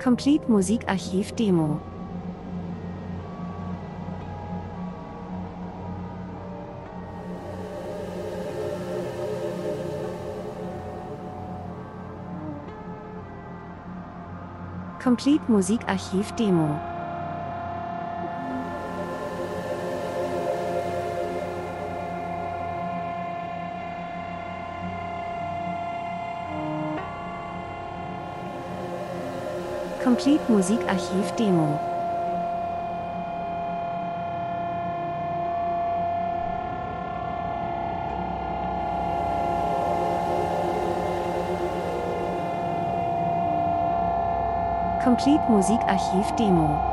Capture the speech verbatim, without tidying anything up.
Complete Musikarchiv Demo. Complete Musikarchiv Demo. Complete Musikarchiv Demo. Complete Musikarchiv Demo.